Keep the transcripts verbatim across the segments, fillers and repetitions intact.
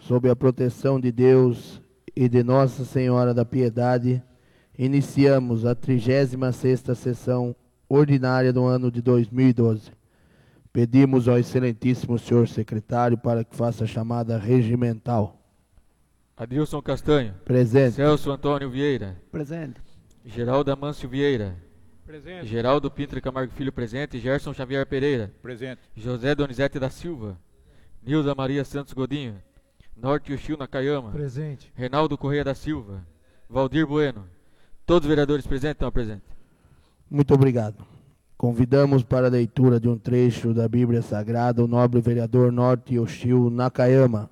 sob a proteção de Deus e de Nossa Senhora da Piedade, iniciamos a trigésima sexta sessão ordinária do ano de dois mil e doze. Pedimos ao excelentíssimo senhor secretário para que faça a chamada regimental. Adilson Castanho. Presente. Celso Antônio Vieira. Presente. Geraldo Amâncio Vieira. Presente. Geraldo Pinto de Camargo Filho, presente. Gerson Xavier Pereira. Presente. José Donizete da Silva. Nilza Maria Santos Godinho. Norte Ushio Nakayama. Presente. Reinaldo Correia da Silva. Valdir Bueno. Todos os vereadores presentes estão presentes. Muito obrigado. Convidamos para a leitura de um trecho da Bíblia Sagrada o nobre vereador Norte Ushio Nakayama.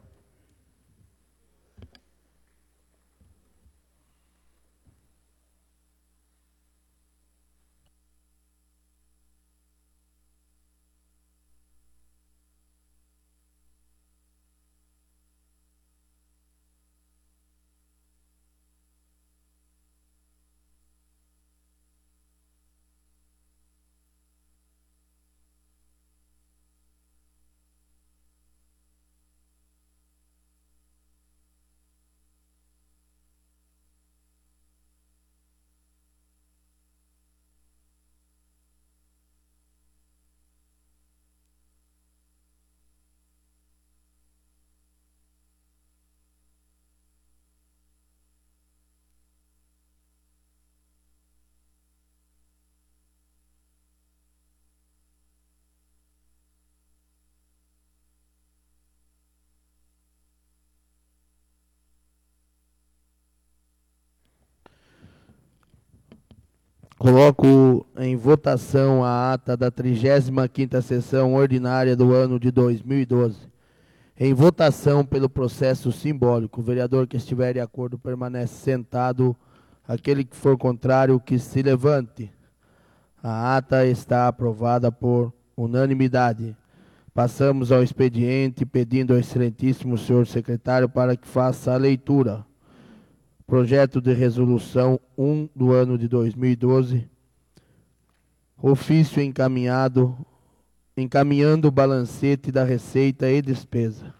Coloco em votação a ata da trigésima quinta sessão ordinária do ano de dois mil e doze. Em votação pelo processo simbólico, o vereador que estiver de acordo permanece sentado. Aquele que for contrário, que se levante. A ata está aprovada por unanimidade. Passamos ao expediente, pedindo ao excelentíssimo senhor secretário para que faça a leitura. Projeto de resolução um do ano de dois mil e doze. Ofício encaminhado, encaminhando o balancete da receita e despesa.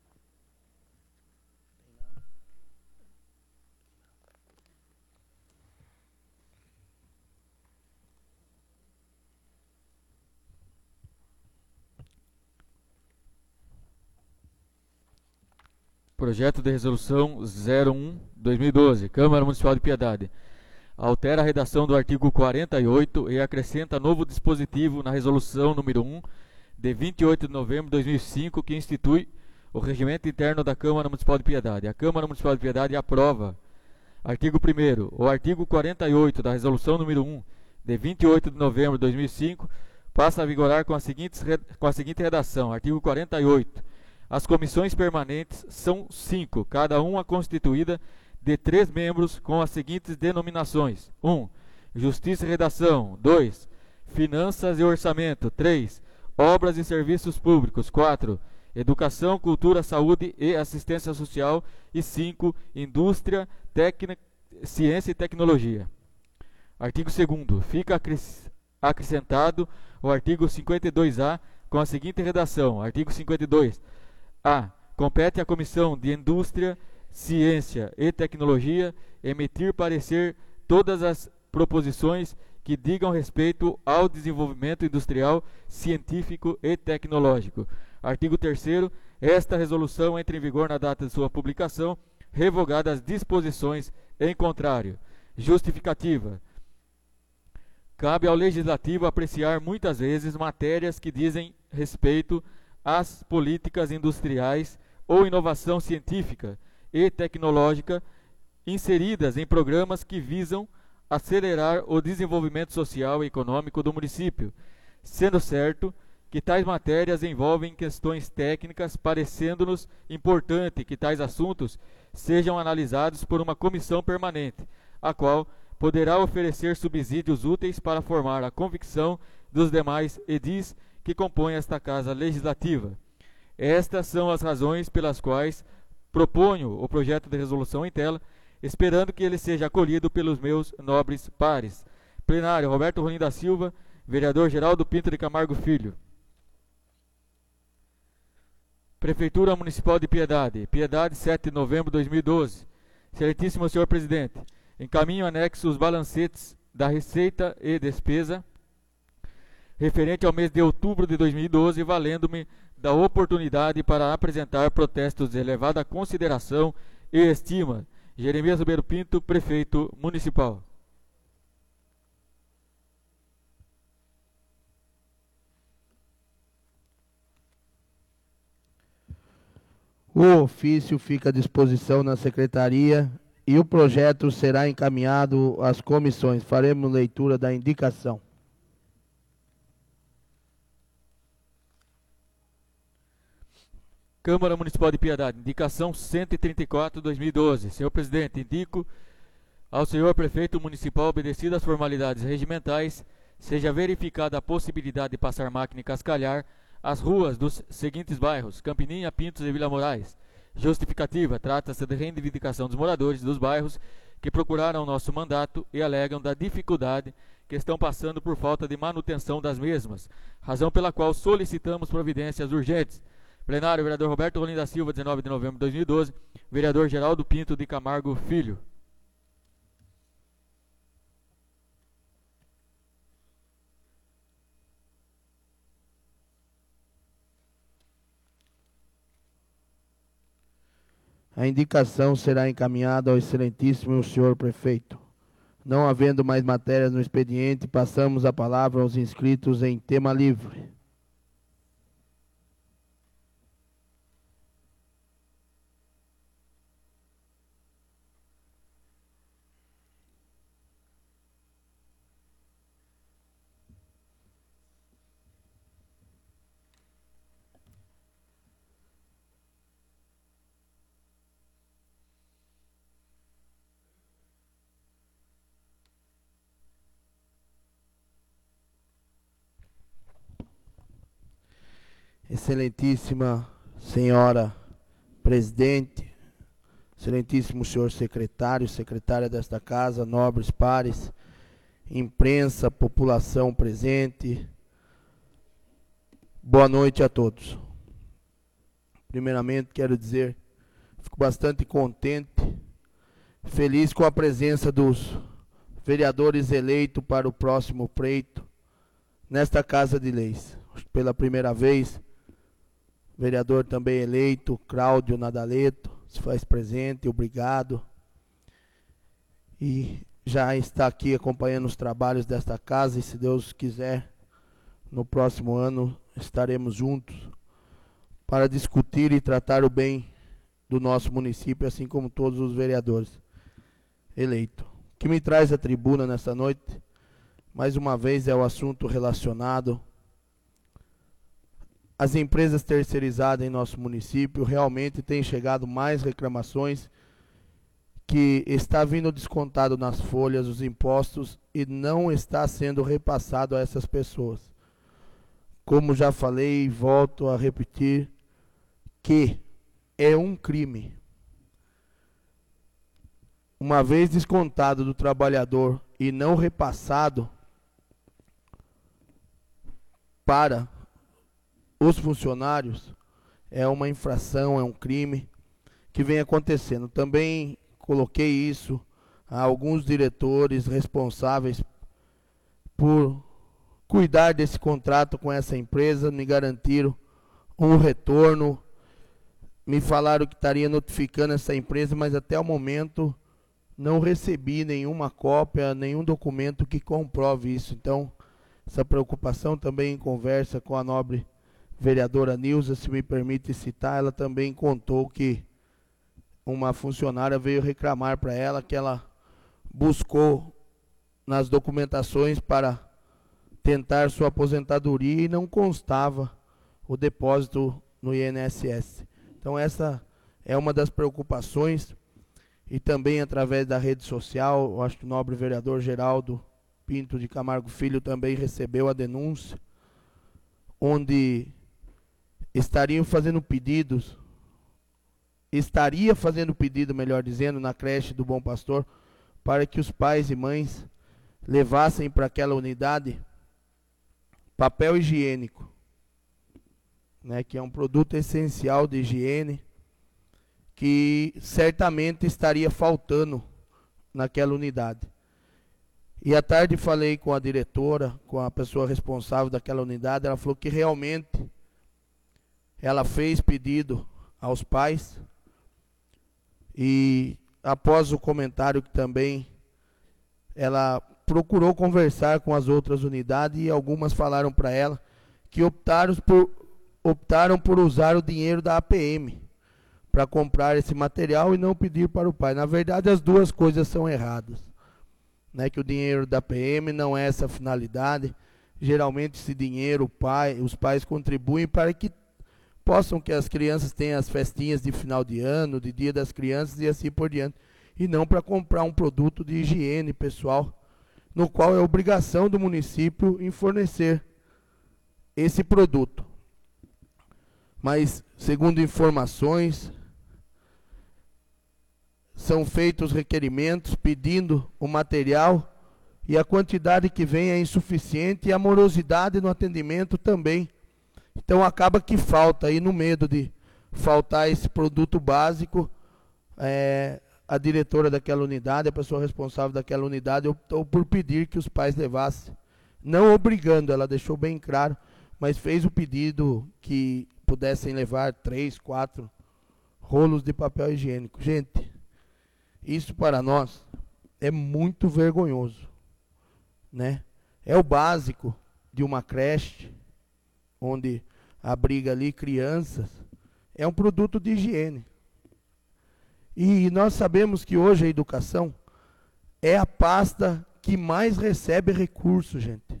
Projeto de resolução zero um dois mil e doze, Câmara Municipal de Piedade. Altera a redação do artigo quarenta e oito e acrescenta novo dispositivo na resolução número um, de vinte e oito de novembro de dois mil e cinco, que institui o regimento interno da Câmara Municipal de Piedade. A Câmara Municipal de Piedade aprova. Artigo primeiro. O artigo quarenta e oito da resolução número um, de vinte e oito de novembro de dois mil e cinco, passa a vigorar com a seguinte, com a seguinte redação. Artigo quarenta e oito. As comissões permanentes são cinco, cada uma constituída de três membros com as seguintes denominações. um. Justiça e Redação. dois. Finanças e Orçamento. três. Obras e Serviços Públicos. quatro. Educação, Cultura, Saúde e Assistência Social. E cinco. Indústria, Tecno, Ciência e Tecnologia. Artigo segundo. Fica acrescentado o artigo cinquenta e dois A com a seguinte redação. Artigo cinquenta e dois. A. Compete à Comissão de Indústria, Ciência e Tecnologia emitir parecer todas as proposições que digam respeito ao desenvolvimento industrial, científico e tecnológico. Artigo terceiro. Esta resolução entra em vigor na data de sua publicação, revogadas as disposições em contrário. Justificativa. Cabe ao Legislativo apreciar muitas vezes matérias que dizem respeito às políticas industriais ou inovação científica e tecnológica inseridas em programas que visam acelerar o desenvolvimento social e econômico do município, sendo certo que tais matérias envolvem questões técnicas, parecendo-nos importante que tais assuntos sejam analisados por uma comissão permanente, a qual poderá oferecer subsídios úteis para formar a convicção dos demais edis que compõem esta Casa Legislativa. Estas são as razões pelas quais proponho o projeto de resolução em tela, esperando que ele seja acolhido pelos meus nobres pares. Plenário, Roberto Rolim da Silva, vereador Geraldo Pinto de Camargo Filho. Prefeitura Municipal de Piedade, Piedade, sete de novembro de dois mil e doze. Excelentíssimo senhor presidente, encaminho anexo os balancetes da receita e despesa referente ao mês de outubro de dois mil e doze, valendo-me da oportunidade para apresentar protestos de elevada consideração e estima. Jeremias Ribeiro Pinto, prefeito municipal. O ofício fica à disposição na secretaria e o projeto será encaminhado às comissões. Faremos leitura da indicação. Câmara Municipal de Piedade, indicação cento e trinta e quatro, dois mil e doze. Senhor presidente, indico ao senhor prefeito municipal, obedecidas as formalidades regimentais, seja verificada a possibilidade de passar máquina e cascalhar as ruas dos seguintes bairros: Campininha, Pintos e Vila Moraes. Justificativa: trata-se de reivindicação dos moradores dos bairros que procuraram nosso mandato e alegam da dificuldade que estão passando por falta de manutenção das mesmas, razão pela qual solicitamos providências urgentes. Plenário, vereador Roberto Rolim da Silva, dezenove de novembro de dois mil e doze, vereador Geraldo Pinto de Camargo Filho. A indicação será encaminhada ao excelentíssimo senhor prefeito. Não havendo mais matérias no expediente, passamos a palavra aos inscritos em tema livre. Excelentíssima senhora presidente, excelentíssimo senhor secretário, secretária desta casa, nobres pares, imprensa, população presente, boa noite a todos. Primeiramente quero dizer, fico bastante contente, feliz com a presença dos vereadores eleitos para o próximo pleito nesta Casa de Leis. Pela primeira vez, vereador também eleito, Cláudio Nadaleto, se faz presente, obrigado. E já está aqui acompanhando os trabalhos desta casa, e se Deus quiser, no próximo ano estaremos juntos para discutir e tratar o bem do nosso município, assim como todos os vereadores eleitos. O que me traz à tribuna nesta noite, mais uma vez, é o assunto relacionado as empresas terceirizadas em nosso município. Realmente tem chegado mais reclamações que está vindo descontado nas folhas os impostos e não está sendo repassado a essas pessoas. Como já falei e volto a repetir, que é um crime. Uma vez descontado do trabalhador e não repassado para os funcionários, é uma infração, é um crime que vem acontecendo. Também coloquei isso a alguns diretores responsáveis por cuidar desse contrato com essa empresa, me garantiram um retorno, me falaram que estaria notificando essa empresa, mas até o momento não recebi nenhuma cópia, nenhum documento que comprove isso. Então, essa preocupação também em conversa com a nobre vereadora Nilza, se me permite citar, ela também contou que uma funcionária veio reclamar para ela que ela buscou nas documentações para tentar sua aposentadoria e não constava o depósito no I N S S. Então essa é uma das preocupações, e também através da rede social, eu acho que o nobre vereador Geraldo Pinto de Camargo Filho também recebeu a denúncia, onde estariam fazendo pedidos, estaria fazendo pedido, melhor dizendo, na creche do Bom Pastor, para que os pais e mães levassem para aquela unidade papel higiênico, né, que é um produto essencial de higiene, que certamente estaria faltando naquela unidade. E à tarde falei com a diretora, com a pessoa responsável daquela unidade, ela falou que realmente ela fez pedido aos pais, e após o comentário que também ela procurou conversar com as outras unidades, e algumas falaram para ela que optaram por, optaram por usar o dinheiro da A P M para comprar esse material e não pedir para o pai. Na verdade, as duas coisas são erradas, né? Que o dinheiro da P M não é essa finalidade. Geralmente esse dinheiro, o pai, os pais contribuem para que possam que as crianças tenham as festinhas de final de ano, de Dia das Crianças e assim por diante, e não para comprar um produto de higiene pessoal, no qual é obrigação do município em fornecer esse produto. Mas, segundo informações, são feitos requerimentos pedindo o material, e a quantidade que vem é insuficiente, e a morosidade no atendimento também. Então acaba que falta, aí no medo de faltar esse produto básico, é, a diretora daquela unidade, a pessoa responsável daquela unidade, optou por pedir que os pais levassem, não obrigando, ela deixou bem claro, mas fez o pedido que pudessem levar três, quatro rolos de papel higiênico. Gente, isso para nós é muito vergonhoso, né? É o básico de uma creche, onde abriga ali crianças, é um produto de higiene. E nós sabemos que hoje a educação é a pasta que mais recebe recursos, gente.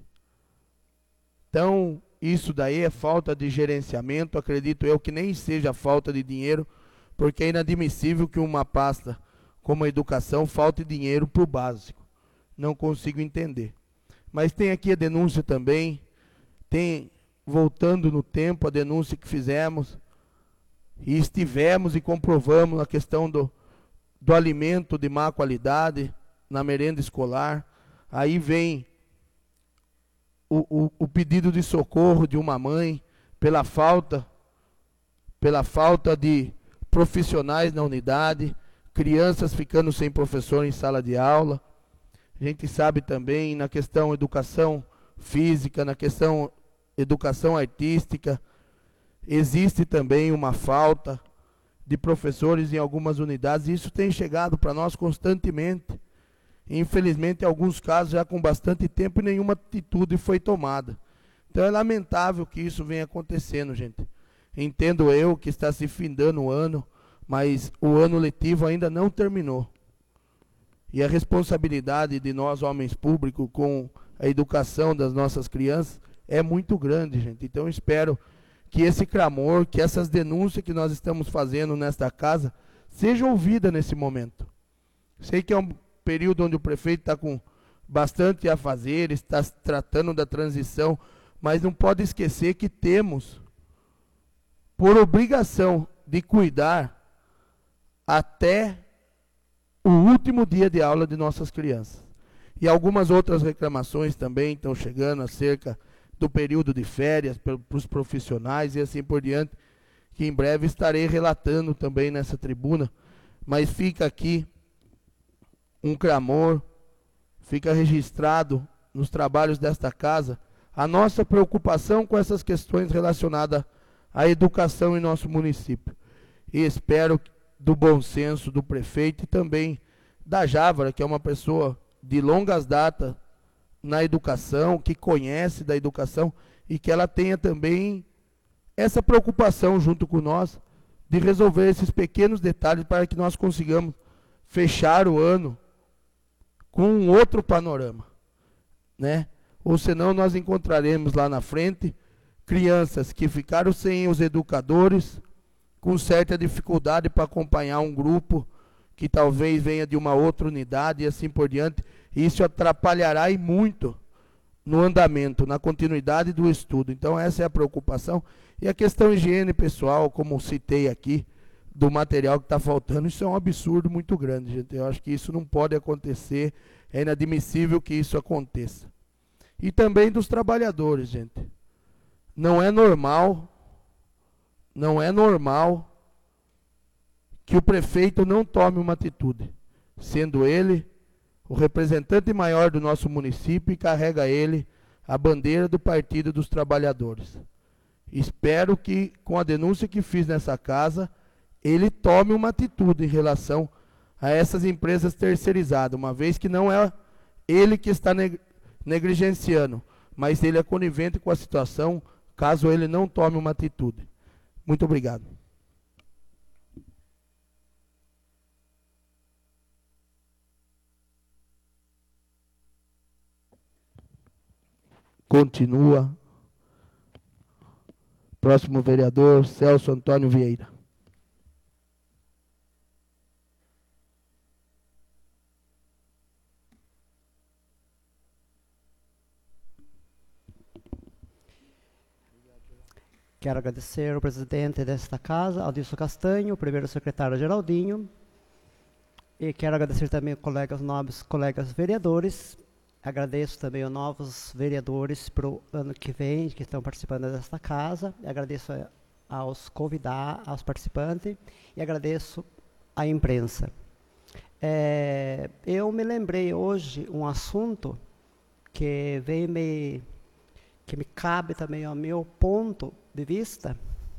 Então, isso daí é falta de gerenciamento, acredito eu que nem seja falta de dinheiro, porque é inadmissível que uma pasta como a educação falte dinheiro para o básico. Não consigo entender. Mas tem aqui a denúncia também, tem, voltando no tempo, a denúncia que fizemos, e estivemos e comprovamos a questão do, do alimento de má qualidade na merenda escolar. Aí vem o, o, o pedido de socorro de uma mãe pela falta, pela falta de profissionais na unidade, crianças ficando sem professor em sala de aula. A gente sabe também na questão educação física, na questão educação artística, existe também uma falta de professores em algumas unidades, e isso tem chegado para nós constantemente. Infelizmente, em alguns casos, já com bastante tempo, e nenhuma atitude foi tomada. Então é lamentável que isso venha acontecendo, gente. Entendo eu que está se findando o ano, mas o ano letivo ainda não terminou. E a responsabilidade de nós, homens públicos, com a educação das nossas crianças, é muito grande, gente. Então eu espero que esse clamor, que essas denúncias que nós estamos fazendo nesta casa, seja ouvida nesse momento. Sei que é um período onde o prefeito está com bastante a fazer, está se tratando da transição, mas não pode esquecer que temos, por obrigação de cuidar até o último dia de aula de nossas crianças. E algumas outras reclamações também estão chegando acerca do período de férias para os profissionais e assim por diante, que em breve estarei relatando também nessa tribuna. Mas fica aqui um clamor, fica registrado nos trabalhos desta casa a nossa preocupação com essas questões relacionadas à educação em nosso município. E espero do bom senso do prefeito e também da Jávara, que é uma pessoa de longas datas na educação, que conhece da educação, e que ela tenha também essa preocupação junto com nós de resolver esses pequenos detalhes para que nós consigamos fechar o ano com um outro panorama, né? Ou senão nós encontraremos lá na frente crianças que ficaram sem os educadores, com certa dificuldade para acompanhar um grupo que talvez venha de uma outra unidade e assim por diante. Isso atrapalhará e muito no andamento, na continuidade do estudo. Então essa é a preocupação. E a questão higiene pessoal, como citei aqui, do material que está faltando, isso é um absurdo muito grande, gente. Eu acho que isso não pode acontecer, é inadmissível que isso aconteça. E também dos trabalhadores, gente. Não é normal não é normal que o prefeito não tome uma atitude, sendo ele o representante maior do nosso município e carrega ele a bandeira do Partido dos Trabalhadores. Espero que, com a denúncia que fiz nessa casa, ele tome uma atitude em relação a essas empresas terceirizadas, uma vez que não é ele que está neg negligenciando, mas ele é conivente com a situação, caso ele não tome uma atitude. Muito obrigado. Continua. Próximo vereador, Celso Antônio Vieira. Quero agradecer ao presidente desta casa, Aldilson Castanho, o primeiro secretário Geraldinho, e quero agradecer também colegas nobres, colegas vereadores. Agradeço também aos novos vereadores para o ano que vem, que estão participando desta casa. Agradeço aos convidados, aos participantes, e agradeço à imprensa. É, eu me lembrei hoje um assunto que veio me, que me cabe também ao meu ponto de vista,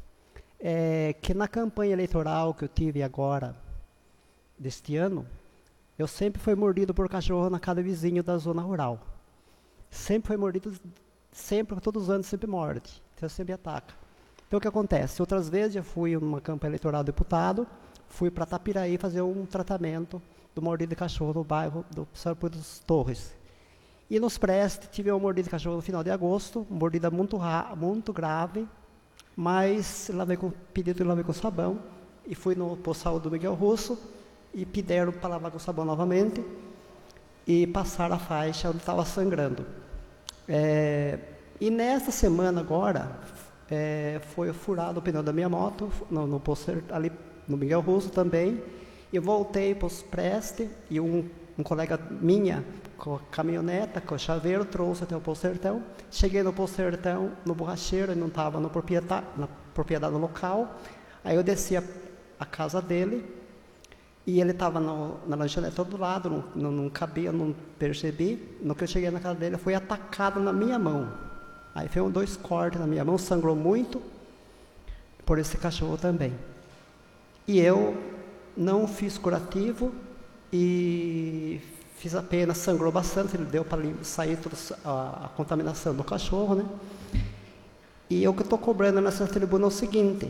é que na campanha eleitoral que eu tive agora, deste ano, eu sempre fui mordido por cachorro na casa vizinho da zona rural. Sempre foi mordido, sempre, todos os anos sempre morde, então sempre ataca. Então o que acontece? Outras vezes eu fui em uma campanha eleitoral deputado, fui para Tapiraí fazer um tratamento do mordido de cachorro no bairro do São dos Torres. E nos Prestes tive uma mordida de cachorro no final de agosto, uma mordida muito, muito grave, mas lavei com, pedi de lavar com sabão, e fui no posto de saúde do Miguel Russo, e pediram para lavar com sabão novamente, e passar a faixa onde estava sangrando. É, e nesta semana agora, é, foi furado o pneu da minha moto, no, no posto, ali no Miguel Russo também, e voltei para os Prestes, e um, um colega minha, com a caminhoneta, com o chaveiro, trouxe até o Poço Sertão. Cheguei no Poço Sertão, no borracheiro, ele não estava na propriedade, na propriedade local. Aí eu desci a, a casa dele, e ele estava na lanchonete do lado, não, não, não cabia, não percebi. No que eu cheguei na casa dele, foi atacado na minha mão. Aí foi um, dois cortes na minha mão, sangrou muito, por esse cachorro também. E eu não fiz curativo, e fiz apenas, sangrou bastante, ele deu para sair toda a, a contaminação do cachorro, né? E o que eu estou cobrando nessa tribuna é o seguinte,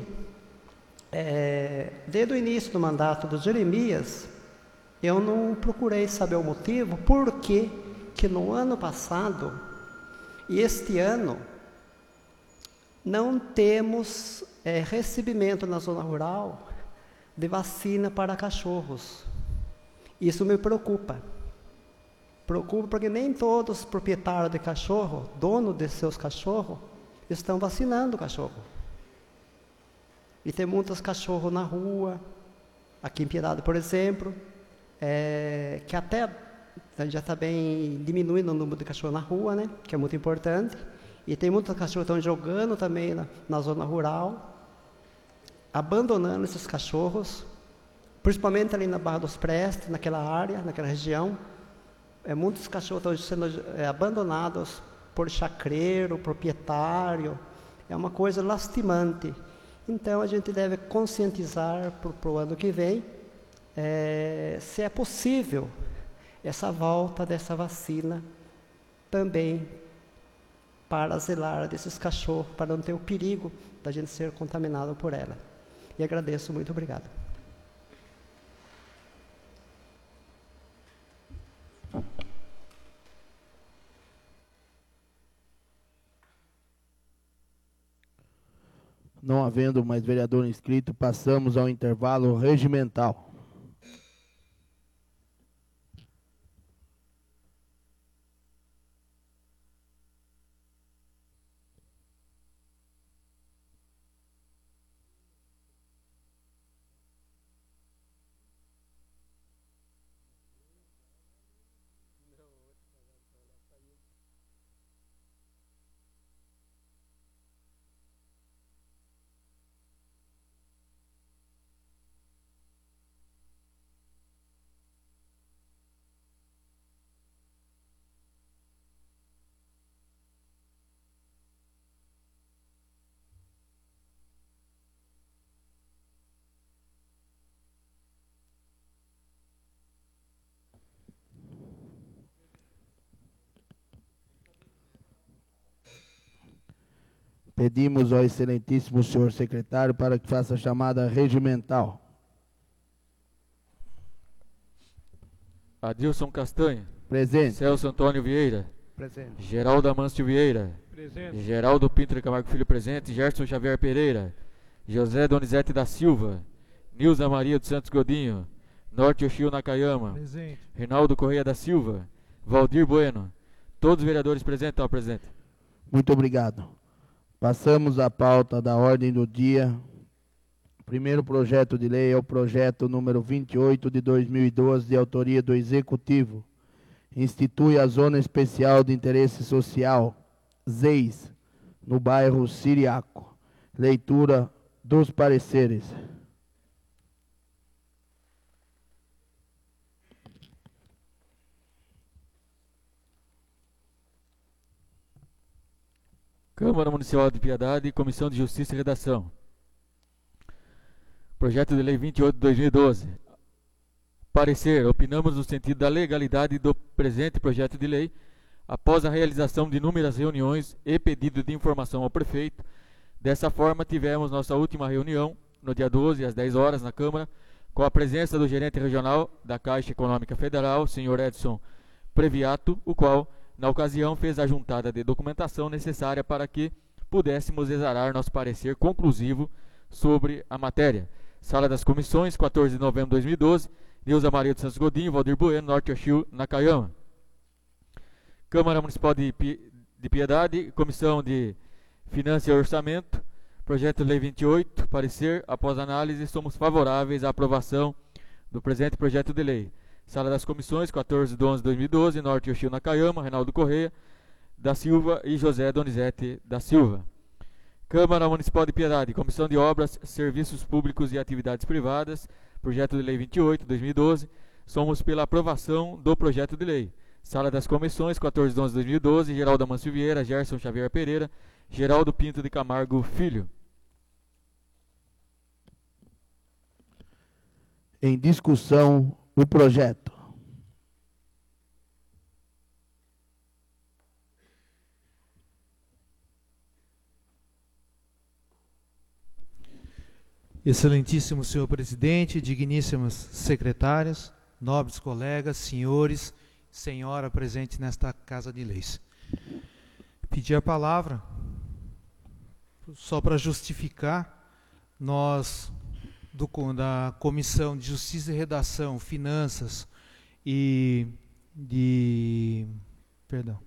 é, desde o início do mandato do Jeremias, eu não procurei saber o motivo, por que que no ano passado e este ano não temos é, recebimento na zona rural de vacina para cachorros. Isso me preocupa. Preocupa porque nem todos os proprietários de cachorro, donos de seus cachorros, estão vacinando o cachorro. E tem muitos cachorros na rua, aqui em Piedade, por exemplo, é, que até já está bem diminuindo o número de cachorros na rua, né, que é muito importante. E tem muitos cachorros que estão jogando também na, na zona rural, abandonando esses cachorros, principalmente ali na Barra dos Prestes, naquela área, naquela região. É, muitos cachorros estão sendo é, abandonados por chacreiro, proprietário. É uma coisa lastimante. Então, a gente deve conscientizar para o ano que vem, é, se é possível, essa volta dessa vacina também para zelar desses cachorros, para não ter o perigo da gente ser contaminado por ela. E agradeço, muito obrigado. Não havendo mais vereador inscrito, passamos ao intervalo regimental. Pedimos ao excelentíssimo senhor secretário para que faça a chamada regimental. Adilson Castanho. Presente. Celso Antônio Vieira. Presente. Geraldo Amâncio Vieira. Presente. Geraldo Pinto de Camargo Filho presente. Gerson Xavier Pereira. José Donizete da Silva. Nilza Maria dos Santos Godinho. Norte Yoshio Nakayama. Presente. Reinaldo Correia da Silva. Valdir Bueno. Todos os vereadores presentes, então, presidente. Muito obrigado. Passamos à pauta da ordem do dia. O primeiro projeto de lei é o projeto número vinte e oito de dois mil e doze, de autoria do Executivo. Institui a Zona Especial de Interesse Social, Z E I S, no bairro Siriaco. Leitura dos pareceres. Câmara Municipal de Piedade, Comissão de Justiça e Redação. Projeto de Lei vinte e oito de dois mil e doze. Parecer, opinamos no sentido da legalidade do presente projeto de lei, após a realização de inúmeras reuniões e pedido de informação ao prefeito. Dessa forma, tivemos nossa última reunião, no dia doze, às dez horas, na Câmara, com a presença do gerente regional da Caixa Econômica Federal, senhor Edson Previato, o qual, na ocasião, fez a juntada de documentação necessária para que pudéssemos exarar nosso parecer conclusivo sobre a matéria. Sala das Comissões, quatorze de novembro de dois mil e doze, Nilza Maria dos Santos Godinho, Valdir Bueno, Norte Yoshio Nakayama. Câmara Municipal de, Pi de Piedade, Comissão de Finanças e Orçamento, projeto de lei vinte e oito, parecer, após análise, somos favoráveis à aprovação do presente projeto de lei. Sala das Comissões, quatorze de onze de dois mil e doze, Norte Yoshio Nakayama, Reinaldo Correia da Silva e José Donizete da Silva. Câmara Municipal de Piedade, Comissão de Obras, Serviços Públicos e Atividades Privadas, projeto de lei vinte e oito de dois mil e doze, somos pela aprovação do projeto de lei. Sala das Comissões, quatorze de onze de dois mil e doze, Geraldo Amâncio Vieira, Gerson Xavier Pereira, Geraldo Pinto de Camargo Filho. Em discussão, o projeto. Excelentíssimo senhor presidente, digníssimas secretárias, nobres colegas, senhores, senhora presente nesta Casa de Leis. Pedi a palavra só para justificar, nós do, da Comissão de Justiça e Redação, Finanças e de... Perdão.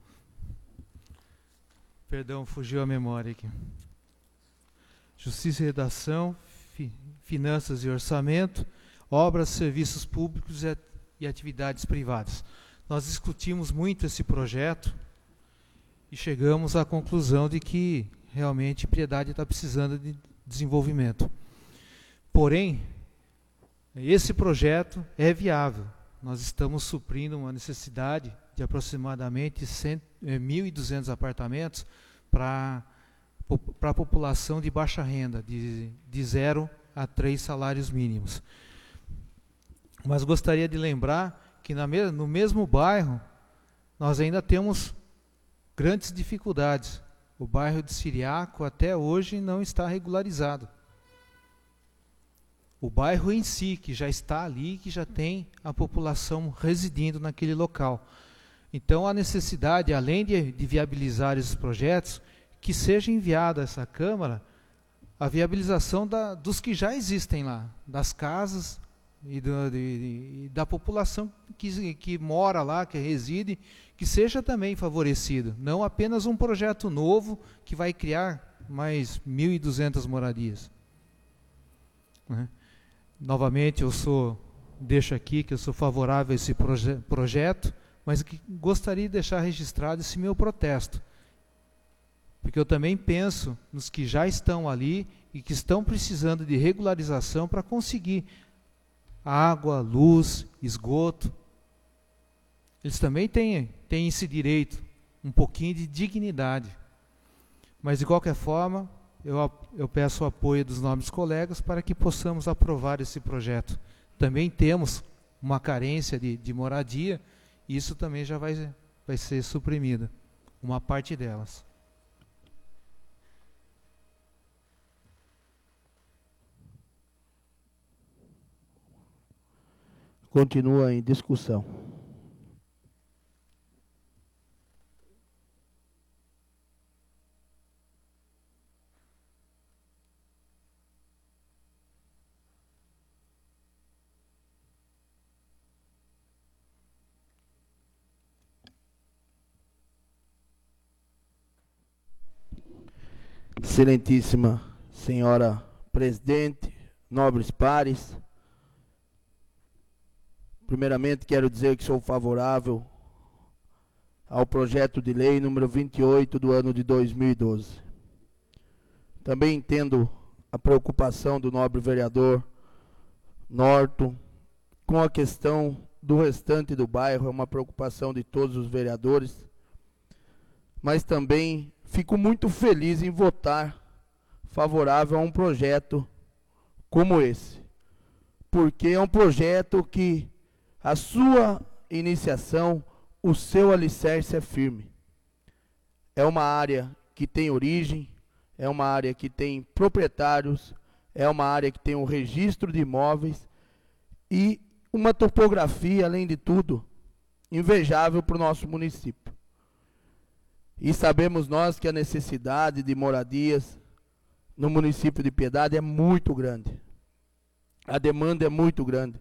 Perdão, fugiu a memória aqui. Justiça e Redação, Finanças e Orçamento, Obras, Serviços Públicos e Atividades Privadas. Nós discutimos muito esse projeto e chegamos à conclusão de que realmente Piedade está precisando de desenvolvimento. Porém, esse projeto é viável. Nós estamos suprindo uma necessidade de aproximadamente mil e duzentos apartamentos para para a população de baixa renda, de, de zero a três salários mínimos. Mas gostaria de lembrar que na me, no mesmo bairro, nós ainda temos grandes dificuldades. O bairro de Siriaco até hoje não está regularizado. O bairro em si, que já está ali, que já tem a população residindo naquele local. Então, a necessidade, além de, de viabilizar esses projetos, que seja enviada a essa Câmara a viabilização da, dos que já existem lá, das casas e, do, de, de, da população que, que mora lá, que reside, que seja também favorecido. Não apenas um projeto novo que vai criar mais mil e duzentas moradias. Né? Novamente, eu sou, deixo aqui que eu sou favorável a esse proje projeto, mas que gostaria de deixar registrado esse meu protesto. Porque eu também penso nos que já estão ali e que estão precisando de regularização para conseguir água, luz, esgoto. Eles também têm, têm esse direito, um pouquinho de dignidade. Mas, de qualquer forma, eu, eu peço o apoio dos nobres colegas para que possamos aprovar esse projeto. Também temos uma carência de, de moradia, e isso também já vai, vai ser suprimido, uma parte delas. continua em discussão. Excelentíssima senhora presidente, nobres pares, primeiramente quero dizer que sou favorável ao projeto de lei número vinte e oito do ano de dois mil e doze. Também entendo a preocupação do nobre vereador Norton com a questão do restante do bairro, é uma preocupação de todos os vereadores, mas também fico muito feliz em votar favorável a um projeto como esse, porque é um projeto que a sua iniciação, o seu alicerce é firme. É uma área que tem origem, é uma área que tem proprietários, é uma área que tem um registro de imóveis e uma topografia, além de tudo, invejável para o nosso município. E sabemos nós que a necessidade de moradias no município de Piedade é muito grande. A demanda é muito grande.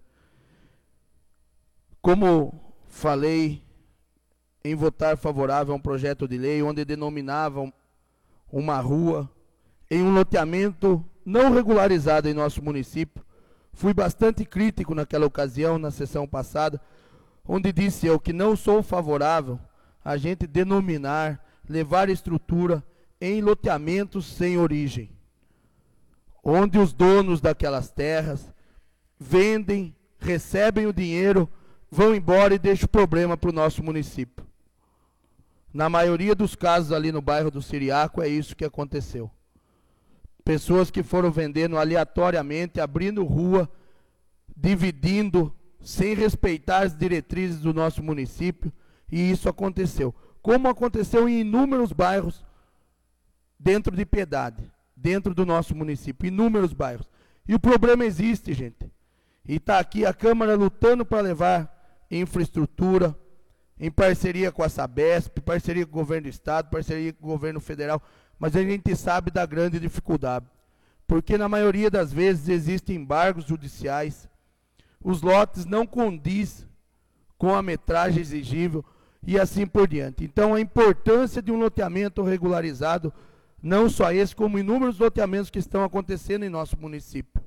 Como falei em votar favorável a um projeto de lei onde denominavam uma rua em um loteamento não regularizado em nosso município, fui bastante crítico naquela ocasião, na sessão passada, onde disse eu que não sou favorável a gente denominar, levar estrutura em loteamentos sem origem, onde os donos daquelas terras vendem, recebem o dinheiro, vão embora e deixam o problema para o nosso município. Na maioria dos casos ali no bairro do Siriaco é isso que aconteceu. Pessoas que foram vendendo aleatoriamente, abrindo rua, dividindo, sem respeitar as diretrizes do nosso município, e isso aconteceu. Como aconteceu em inúmeros bairros dentro de Piedade, dentro do nosso município, inúmeros bairros. E o problema existe, gente. E está aqui a Câmara lutando para levar infraestrutura, em parceria com a Sabesp, parceria com o governo do estado, parceria com o governo federal, mas a gente sabe da grande dificuldade, porque na maioria das vezes existem embargos judiciais, os lotes não condizem com a metragem exigível e assim por diante. Então a importância de um loteamento regularizado, não só esse, como inúmeros loteamentos que estão acontecendo em nosso município.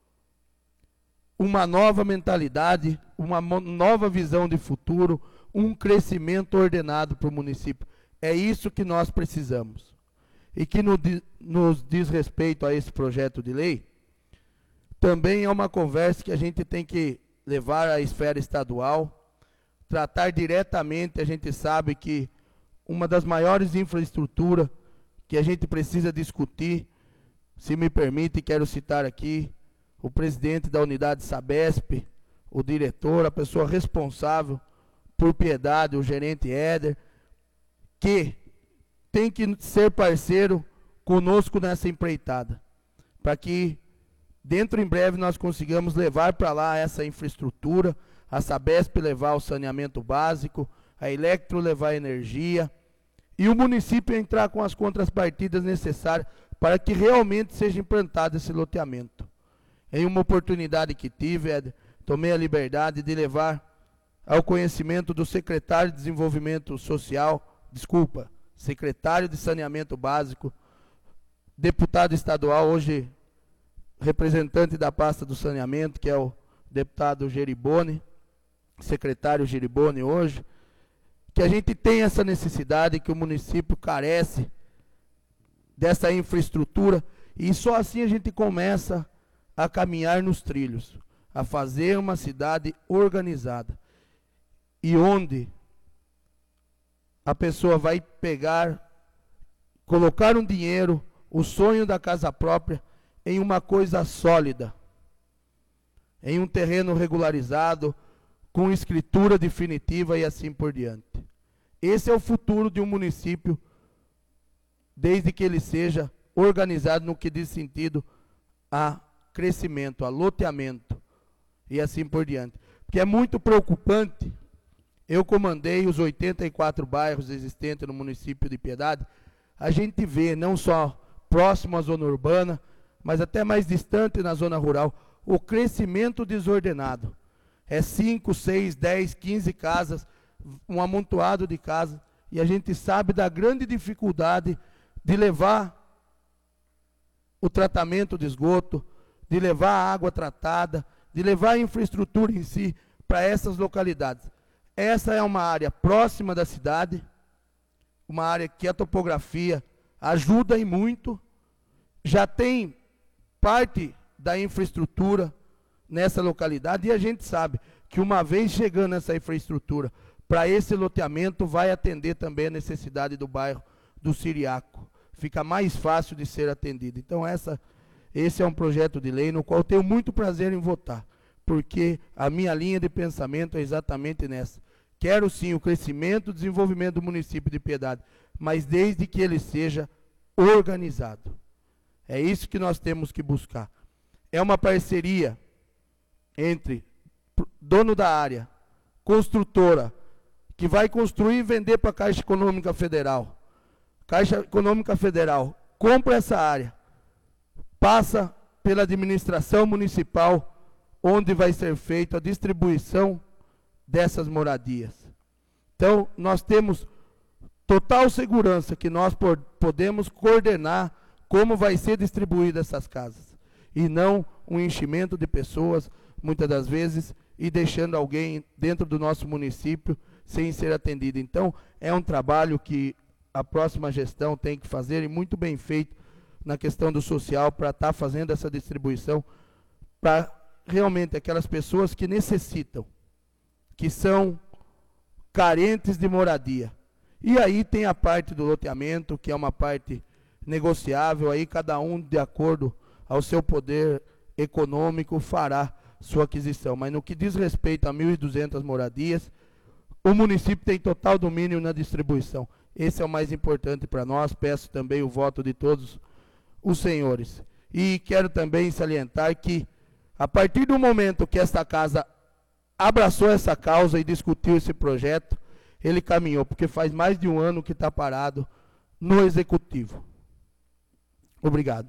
Uma nova mentalidade, uma nova visão de futuro, um crescimento ordenado para o município. É isso que nós precisamos. E que no, nos diz respeito a esse projeto de lei, também é uma conversa que a gente tem que levar à esfera estadual, tratar diretamente. A gente sabe que uma das maiores infraestruturas que a gente precisa discutir, se me permite, quero citar aqui o presidente da unidade Sabesp, o diretor, a pessoa responsável por Piedade, o gerente Éder, que tem que ser parceiro conosco nessa empreitada, para que dentro em breve nós consigamos levar para lá essa infraestrutura, a Sabesp levar o saneamento básico, a Electro levar a energia, e o município entrar com as contrapartidas necessárias para que realmente seja implantado esse loteamento. Em uma oportunidade que tive, Éder, tomei a liberdade de levar ao conhecimento do secretário de Desenvolvimento Social, desculpa, secretário de Saneamento Básico, deputado estadual, hoje representante da pasta do saneamento, que é o deputado Geribone, secretário Geribone hoje, que a gente tem essa necessidade, que o município carece dessa infraestrutura, e só assim a gente começa a caminhar nos trilhos, a fazer uma cidade organizada, e onde a pessoa vai pegar, colocar um dinheiro, o sonho da casa própria, em uma coisa sólida, em um terreno regularizado, com escritura definitiva e assim por diante. Esse é o futuro de um município, desde que ele seja organizado no que diz sentido a crescimento, a loteamento e assim por diante. que é muito preocupante. Eu comandei os oitenta e quatro bairros existentes no município de Piedade. A gente vê, não só próximo à zona urbana, mas até mais distante na zona rural, o crescimento desordenado. É cinco, seis, dez, quinze casas, um amontoado de casas, e a gente sabe da grande dificuldade de levar o tratamento de esgoto, de levar a água tratada, de levar a infraestrutura em si para essas localidades. Essa é uma área próxima da cidade, uma área que a topografia ajuda e muito, já tem parte da infraestrutura nessa localidade, e a gente sabe que uma vez chegando essa infraestrutura para esse loteamento, vai atender também a necessidade do bairro do Siriaco. Fica mais fácil de ser atendido. Então essa, esse é um projeto de lei no qual eu tenho muito prazer em votar, porque a minha linha de pensamento é exatamente nessa. Quero sim o crescimento e desenvolvimento do município de Piedade, mas desde que ele seja organizado. É isso que nós temos que buscar. É uma parceria entre dono da área, construtora, que vai construir e vender para a Caixa Econômica Federal. Caixa Econômica Federal compra essa área, passa pela administração municipal, onde vai ser feita a distribuição dessas moradias. Então, nós temos total segurança que nós podemos coordenar como vai ser distribuída essas casas, e não um enchimento de pessoas, muitas das vezes, e deixando alguém dentro do nosso município sem ser atendido. Então, é um trabalho que a próxima gestão tem que fazer, e muito bem feito na questão do social, para estar fazendo essa distribuição para realmente aquelas pessoas que necessitam, que são carentes de moradia. E aí tem a parte do loteamento, que é uma parte negociável, aí cada um, de acordo ao seu poder econômico, fará sua aquisição. Mas no que diz respeito a mil e duzentas moradias, o município tem total domínio na distribuição. Esse é o mais importante para nós. Peço também o voto de todos os senhores. E quero também salientar que, a partir do momento que esta casa abraçou essa causa e discutiu esse projeto, ele caminhou, porque faz mais de um ano que está parado no Executivo. Obrigado.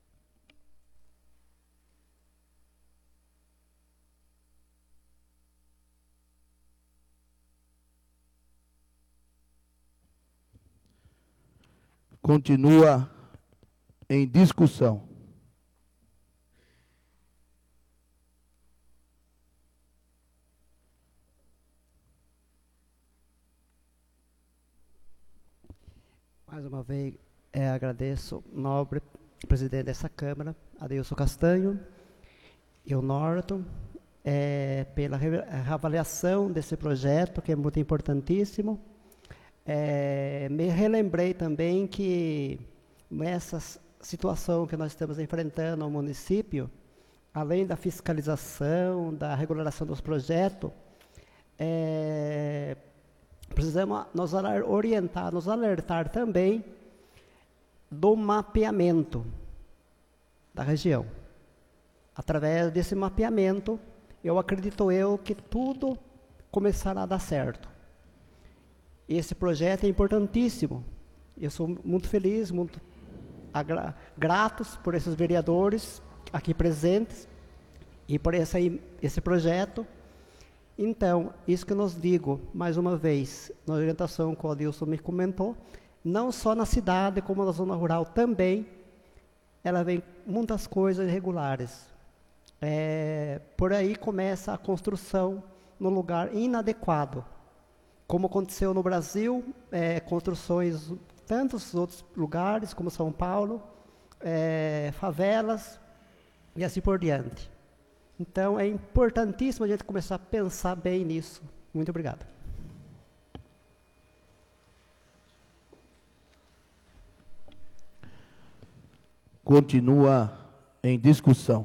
Continua em discussão. Mais uma vez, é, agradeço o nobre presidente dessa Câmara, Adeilson Castanho, e o Norton, é, pela reavaliação desse projeto, que é muito importantíssimo. É, me relembrei também que, nessa situação que nós estamos enfrentando no município, além da fiscalização, da regularização dos projetos, é, precisamos nos orientar, nos alertar também do mapeamento da região. Através desse mapeamento, eu acredito eu que tudo começará a dar certo. Esse projeto é importantíssimo. Eu sou muito feliz, muito gratos por esses vereadores aqui presentes e por esse, esse projeto. Então, isso que eu nos digo, mais uma vez, na orientação que o Adilson me comentou, não só na cidade, como na zona rural também, ela vem muitas coisas irregulares. É, por aí começa a construção no lugar inadequado. Como aconteceu no Brasil, é, construções, tantos outros lugares, como São Paulo, é, favelas, e assim por diante. Então, é importantíssimo a gente começar a pensar bem nisso. Muito obrigado. Continua em discussão.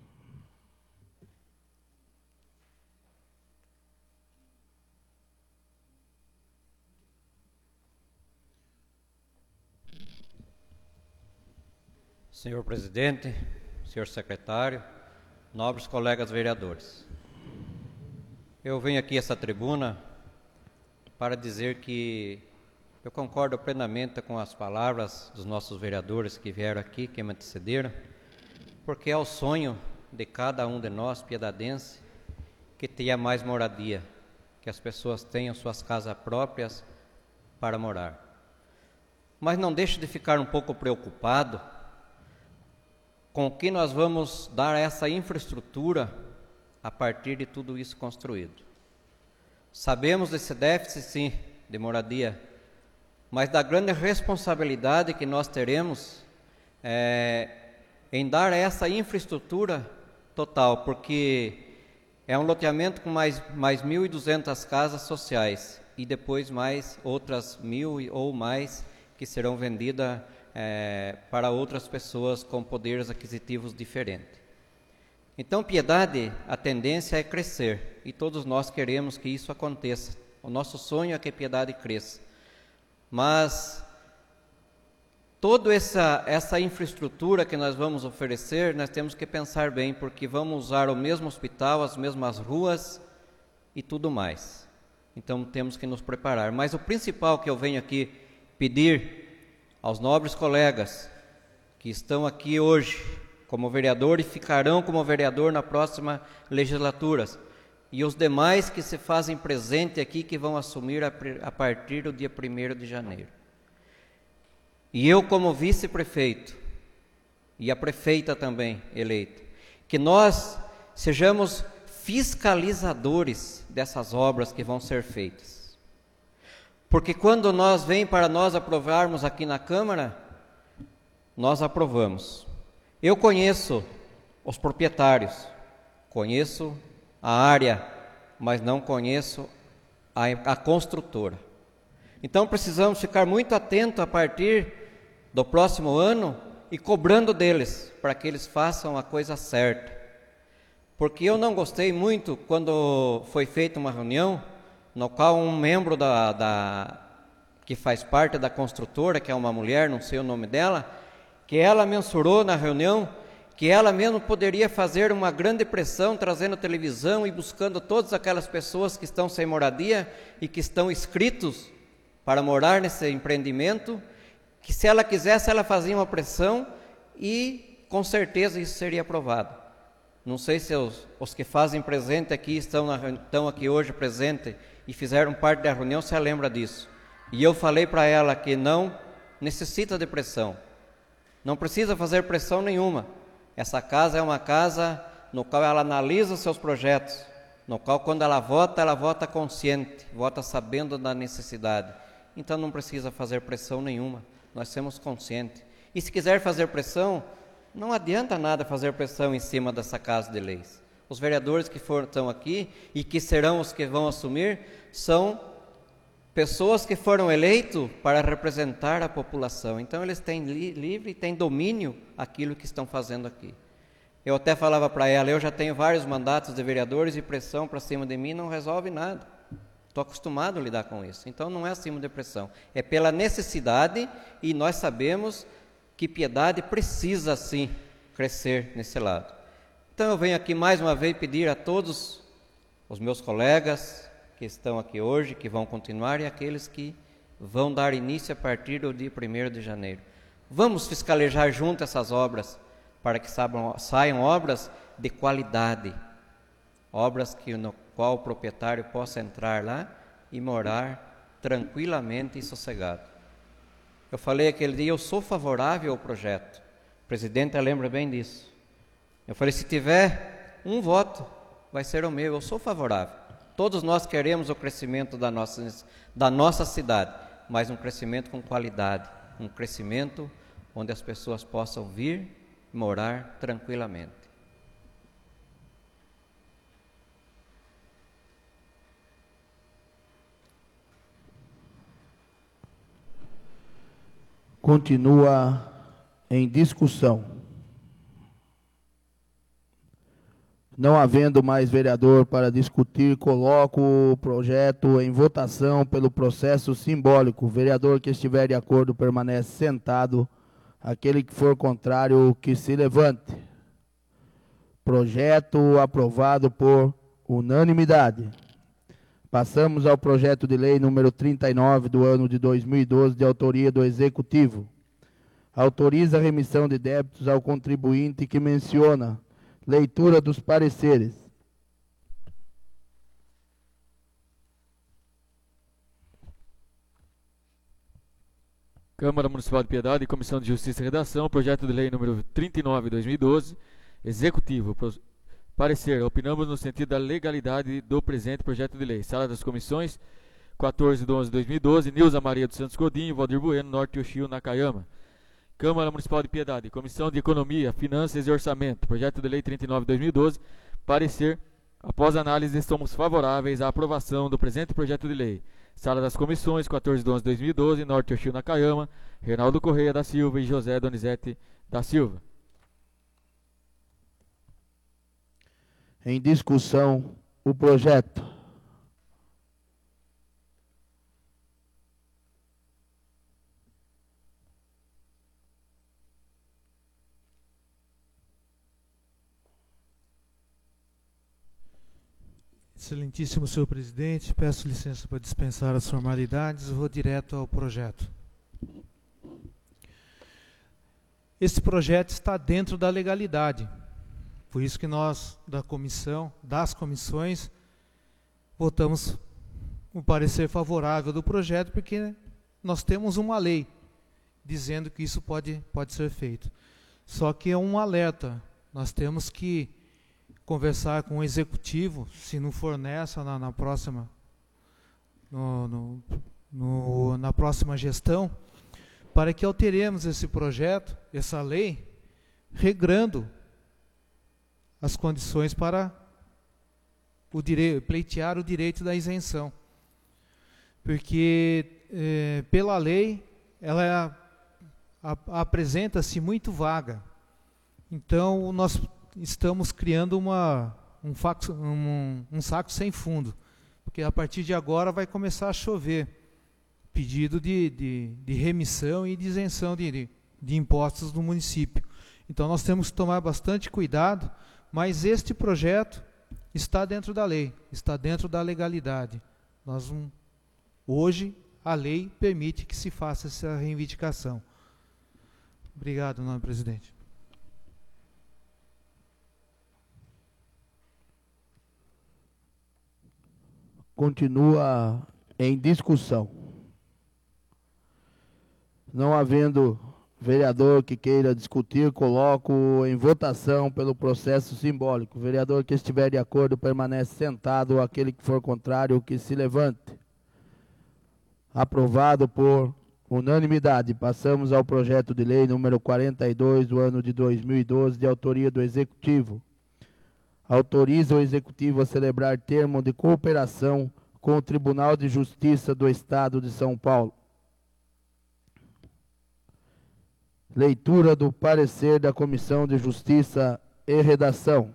Senhor presidente, senhor secretário, nobres colegas vereadores. Eu venho aqui a essa tribuna para dizer que eu concordo plenamente com as palavras dos nossos vereadores que vieram aqui, que me antecederam, porque é o sonho de cada um de nós, piedadense, que tenha mais moradia, que as pessoas tenham suas casas próprias para morar. Mas não deixe de ficar um pouco preocupado com o que nós vamos dar a essa infraestrutura a partir de tudo isso construído. Sabemos desse déficit, sim, de moradia, mas da grande responsabilidade que nós teremos é, em dar essa infraestrutura total, porque é um loteamento com mais, mais mil e duzentas casas sociais e depois mais outras mil ou mais que serão vendidas é, para outras pessoas com poderes aquisitivos diferentes. Então, Piedade, a tendência é crescer e todos nós queremos que isso aconteça. O nosso sonho é que Piedade cresça. Mas toda essa, essa infraestrutura que nós vamos oferecer, nós temos que pensar bem, porque vamos usar o mesmo hospital, as mesmas ruas e tudo mais. Então temos que nos preparar. Mas o principal que eu venho aqui pedir aos nobres colegas que estão aqui hoje como vereador e ficarão como vereador na próxima legislatura, e os demais que se fazem presente aqui, que vão assumir a, a partir do dia primeiro de janeiro. E eu como vice-prefeito, e a prefeita também eleita, que nós sejamos fiscalizadores dessas obras que vão ser feitas. Porque quando nós vem para nós aprovarmos aqui na Câmara, nós aprovamos. Eu conheço os proprietários, conheço a área, mas não conheço a, a construtora. Então precisamos ficar muito atentos a partir do próximo ano e cobrando deles, para que eles façam a coisa certa. Porque eu não gostei muito quando foi feita uma reunião, no qual um membro da, da, que faz parte da construtora, que é uma mulher, não sei o nome dela, que ela mensurou na reunião que ela mesma poderia fazer uma grande pressão, trazendo televisão e buscando todas aquelas pessoas que estão sem moradia e que estão inscritos para morar nesse empreendimento, que se ela quisesse, ela fazia uma pressão e com certeza isso seria aprovado. Não sei se os, os que fazem presente aqui, estão, na, estão aqui hoje presente e fizeram parte da reunião, se ela lembra disso. E eu falei para ela que não necessita de pressão, não precisa fazer pressão nenhuma. Essa casa é uma casa no qual ela analisa os seus projetos, no qual quando ela vota, ela vota consciente, vota sabendo da necessidade. Então não precisa fazer pressão nenhuma, nós somos conscientes. E se quiser fazer pressão, não adianta nada fazer pressão em cima dessa casa de leis. Os vereadores que foram, estão aqui e que serão os que vão assumir, são pessoas que foram eleitos para representar a população. Então eles têm li, livre e têm domínio aquilo que estão fazendo aqui. Eu até falava para ela, eu já tenho vários mandatos de vereadores e pressão para cima de mim não resolve nada. Estou acostumado a lidar com isso. Então não é acima de pressão, é pela necessidade, e nós sabemos que Piedade precisa sim crescer nesse lado. Então eu venho aqui mais uma vez pedir a todos os meus colegas que estão aqui hoje, que vão continuar, e aqueles que vão dar início a partir do dia primeiro de janeiro. Vamos fiscalizar junto essas obras, para que saibam, saiam obras de qualidade, obras que, no qual o proprietário possa entrar lá e morar tranquilamente e sossegado. Eu falei aquele dia, eu sou favorável ao projeto, o presidente lembra bem disso. Eu falei, se tiver um voto, vai ser o meu, eu sou favorável. Todos nós queremos o crescimento da nossa, da nossa cidade, mas um crescimento com qualidade, um crescimento onde as pessoas possam vir morar tranquilamente. Continua em discussão. Não havendo mais vereador para discutir, coloco o projeto em votação pelo processo simbólico. O vereador que estiver de acordo permanece sentado. Aquele que for contrário, que se levante. Projeto aprovado por unanimidade. Passamos ao projeto de lei número trinta e nove do ano de dois mil e doze, de autoria do Executivo. Autoriza a remissão de débitos ao contribuinte que menciona. Leitura dos pareceres. Câmara Municipal de Piedade e Comissão de Justiça e Redação, projeto de lei número trinta e nove de dois mil e doze, Executivo. Parecer, opinamos no sentido da legalidade do presente projeto de lei. Sala das Comissões, quatorze de onze de dois mil e doze, Nilza Maria dos Santos Godinho, Valdir Bueno, Norte Oxio, Nakayama. Câmara Municipal de Piedade, Comissão de Economia, Finanças e Orçamento, projeto de lei trinta e nove de dois mil e doze, parecer, após análise, somos favoráveis à aprovação do presente projeto de lei. Sala das Comissões, quatorze de onze de dois mil e doze, Norte Oxio, Nakayama, Reinaldo Correia da Silva e José Donizete da Silva. Em discussão, o projeto. Excelentíssimo senhor presidente, peço licença para dispensar as formalidades, vou direto ao projeto. Esse projeto está dentro da legalidade. Por isso que nós, da comissão, das comissões, votamos o parecer favorável do projeto, porque nós temos uma lei dizendo que isso pode, pode ser feito. Só que é um alerta, nós temos que conversar com o executivo, se não for nessa, na, na próxima, no, no, no, na próxima gestão, para que alteremos esse projeto, essa lei, regrando as condições para o direito, pleitear o direito da isenção. Porque, eh, pela lei, ela apresenta-se muito vaga. Então, nós estamos criando uma, um, faco, um, um saco sem fundo. Porque, a partir de agora, vai começar a chover pedido de, de, de remissão e de isenção de, de impostos do município. Então, nós temos que tomar bastante cuidado. Mas este projeto está dentro da lei, está dentro da legalidade. Nós, um, hoje, a lei permite que se faça essa reivindicação. Obrigado, senhor presidente. Continua em discussão. Não havendo vereador que queira discutir, coloco em votação pelo processo simbólico. O vereador que estiver de acordo permanece sentado, aquele que for contrário, que se levante. Aprovado por unanimidade. Passamos ao projeto de lei número quarenta e dois do ano de dois mil e doze, de autoria do Executivo. Autoriza o Executivo a celebrar termo de cooperação com o Tribunal de Justiça do Estado de São Paulo. Leitura do parecer da Comissão de Justiça e Redação.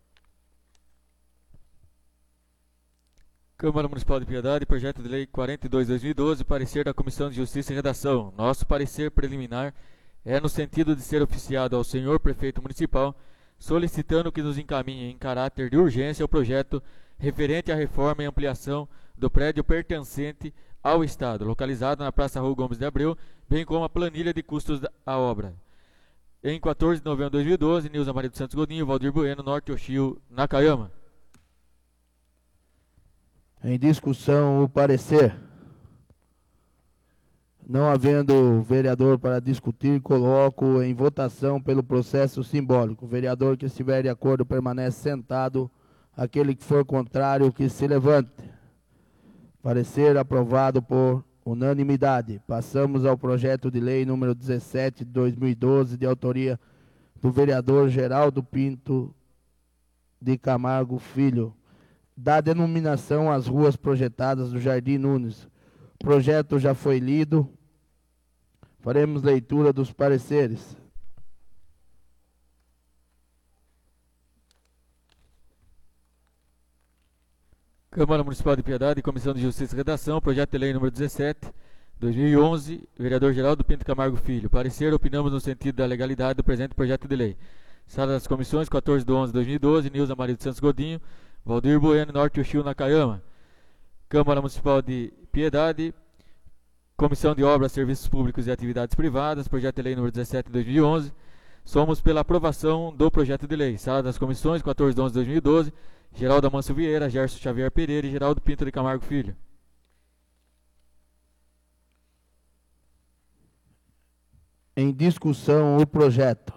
Câmara Municipal de Piedade, projeto de lei quarenta e dois de dois mil e doze, parecer da Comissão de Justiça e Redação. Nosso parecer preliminar é no sentido de ser oficiado ao senhor prefeito municipal, solicitando que nos encaminhe em caráter de urgência o projeto referente à reforma e ampliação do prédio pertencente ao Estado, localizado na Praça Raul Gomes de Abreu, bem como a planilha de custos da obra. Em quatorze de novembro de dois mil e doze, Nilza Maria dos Santos Godinho, Valdir Bueno, Norte Oxio, Nakayama. Em discussão, o parecer. Não havendo vereador para discutir, coloco em votação pelo processo simbólico. O vereador que estiver de acordo permanece sentado, aquele que for contrário, que se levante. Parecer aprovado por unanimidade. Passamos ao projeto de lei número dezessete de dois mil e doze, de autoria do vereador Geraldo Pinto de Camargo Filho, da denominação às ruas projetadas do Jardim Nunes. O projeto já foi lido. Faremos leitura dos pareceres. Câmara Municipal de Piedade, Comissão de Justiça e Redação, projeto de lei número dezessete, dois mil e onze, vereador Geraldo Pinto Camargo Filho. Parecer, opinamos no sentido da legalidade do presente projeto de lei. Sala das Comissões, quatorze de onze de dois mil e doze, Nilza Maria dos Santos Godinho, Valdir Bueno, Norte Oxio, Nakayama. Câmara Municipal de Piedade, Comissão de Obras, Serviços Públicos e Atividades Privadas, projeto de lei número dezessete de dois mil e onze. Somos pela aprovação do projeto de lei. Sala das Comissões, quatorze de onze de dois mil e doze. Geraldo Amâncio Vieira, Gerson Xavier Pereira e Geraldo Pinto de Camargo Filho. Em discussão o projeto.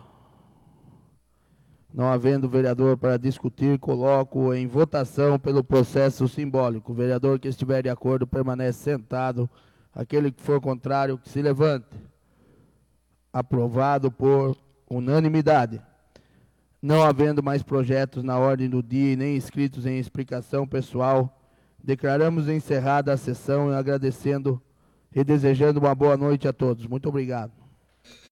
Não havendo vereador para discutir, coloco em votação pelo processo simbólico. O vereador que estiver de acordo permanece sentado. Aquele que for contrário, que se levante. Aprovado por unanimidade. Não havendo mais projetos na ordem do dia e nem inscritos em explicação pessoal, declaramos encerrada a sessão, agradecendo e desejando uma boa noite a todos. Muito obrigado.